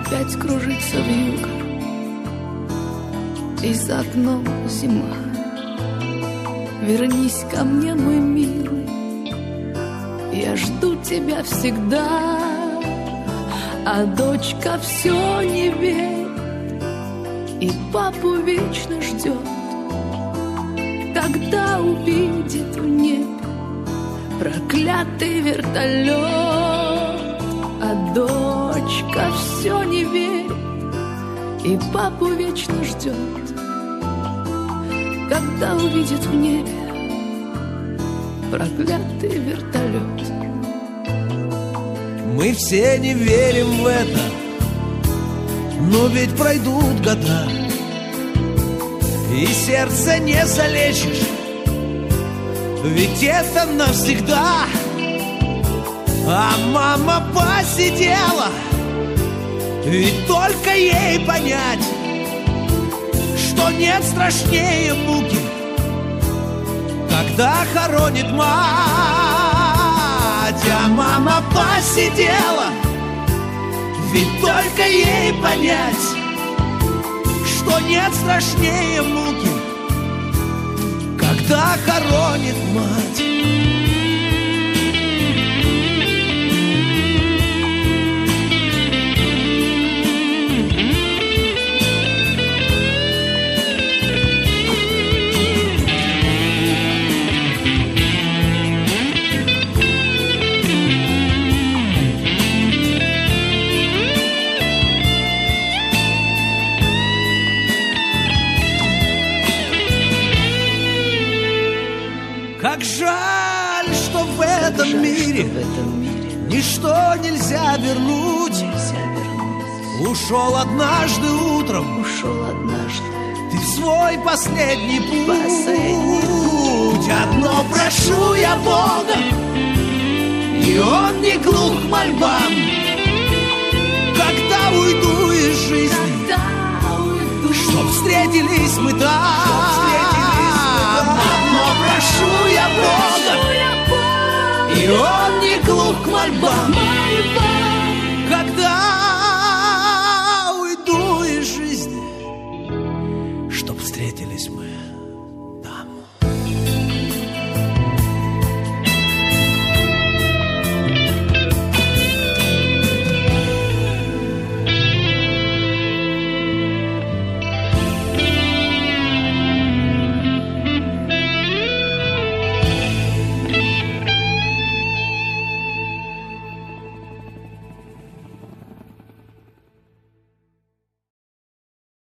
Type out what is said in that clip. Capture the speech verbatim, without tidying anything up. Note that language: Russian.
опять кружится вьюга, и за окном зима. Вернись ко мне, мой милый, я жду тебя всегда. А дочка все не верит и папу вечно ждет, когда увидит в небе проклятый вертолет. А дочка все не верит и папу вечно ждет, когда увидит в небе проклятый вертолет. Мы все не верим в это, но ведь пройдут года, и сердце не залечишь, ведь это навсегда. А мама посидела, ведь только ей понять, что нет страшнее муки, когда хоронит мать. А мама посидела, ведь только ей понять, что нет страшнее муки, когда хоронит мать. Как жаль, что в этом, жаль, мире, что в этом мире ничто нельзя вернуть. Нельзя вернуть. Ушел однажды утром, ушел однажды ты в свой последний путь. Последний путь. Одно прошу я Бога, и Он не глух к мольбам. Когда уйду из жизни, уйду, чтоб встретились мы там. Одно прошу я Бога, и Он не глух к мольбам. Когда уйду из жизни, чтоб встретились мы